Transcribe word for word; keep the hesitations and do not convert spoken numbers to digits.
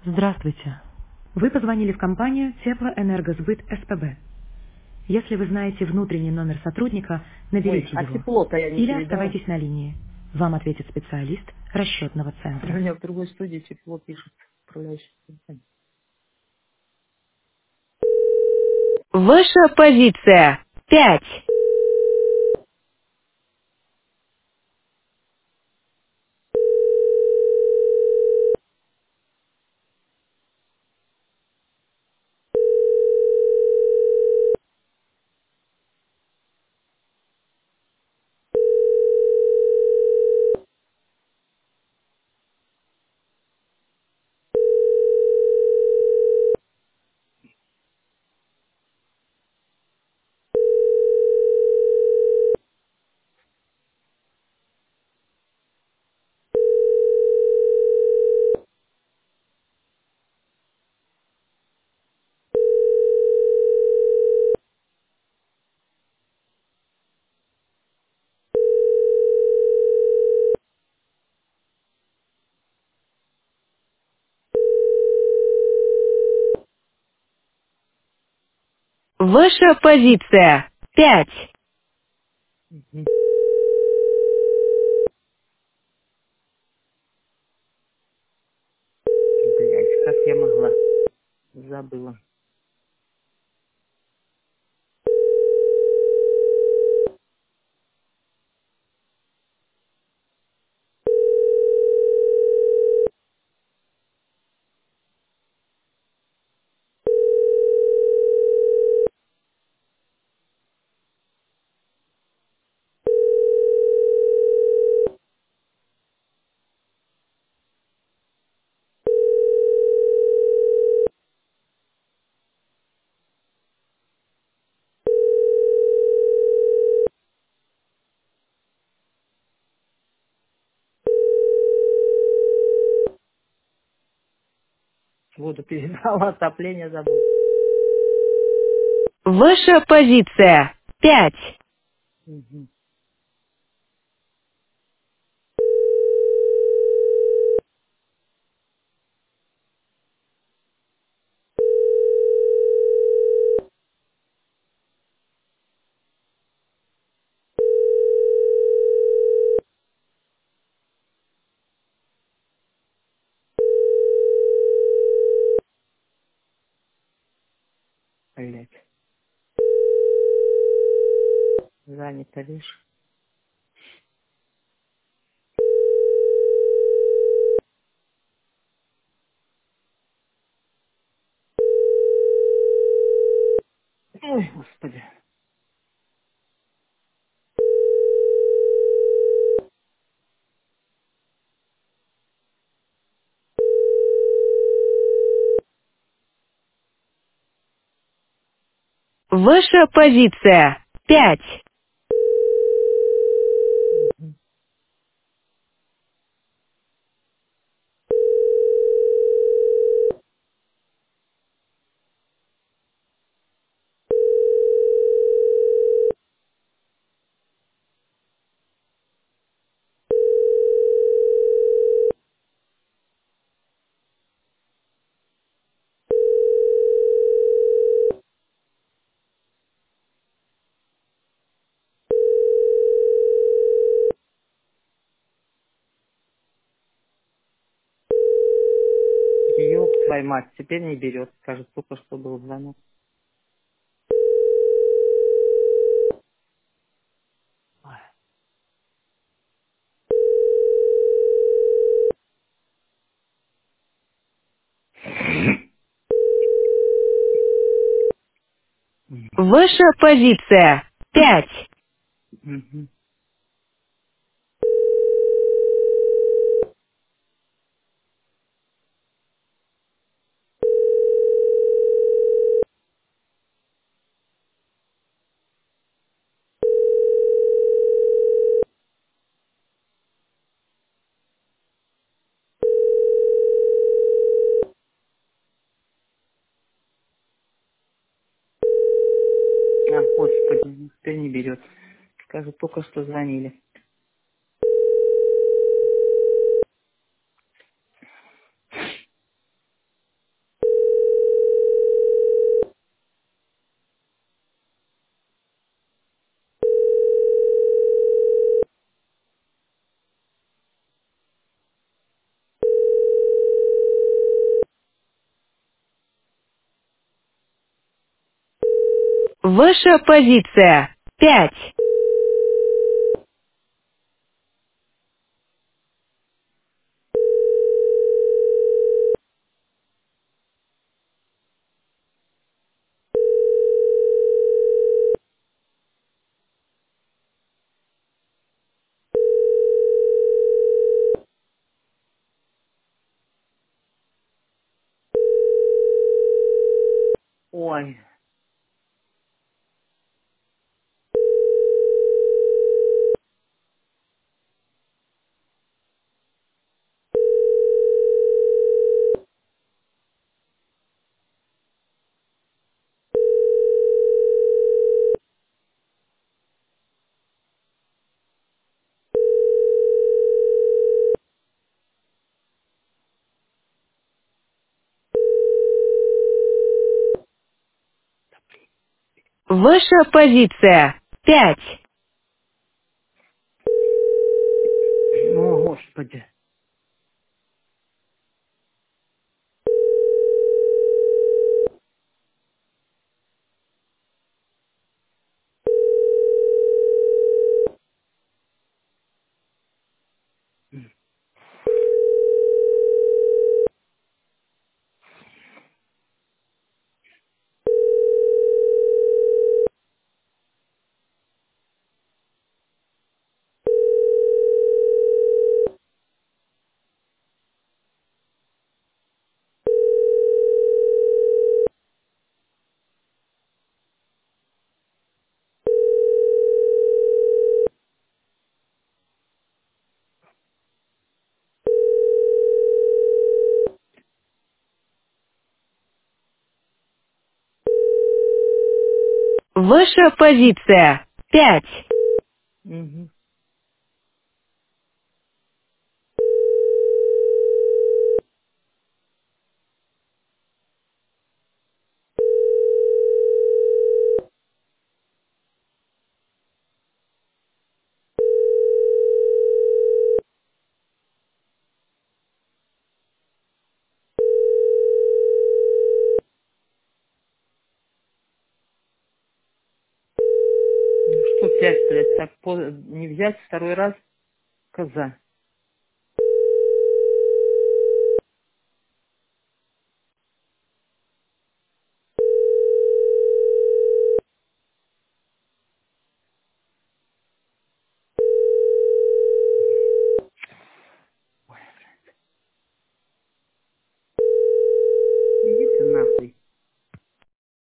Здравствуйте. Вы позвонили в компанию Теплоэнергосбыт СПБ. Если вы знаете внутренний номер сотрудника, Ой, наберите а его. тепло-то я не Или передала. оставайтесь на линии. Вам ответит специалист расчетного У центра. меня в другой студии тепло пишет управляющий. компания. Ваша позиция. Пять. Ваша позиция. Пять. Мгм. Блять, как я могла? Забыла. Воду передала, отопление забыл. Ваша позиция. Пять. Мгм. Блять. Занято лишь. Ой, господи. Ваша позиция. Пять. Мгм. Ёб твою мать, теперь не берет. Скажет, только что был звонок. Ой. Ваша позиция. Пять. Мгм. А, господи, теперь не берет. Скажет, только что звонили. Ваша позиция пять. Ой. Ваша позиция пять. О, Господи. Ваша позиция пять. Угу. Ну что пять, блядь, так по- не взять второй раз, коза.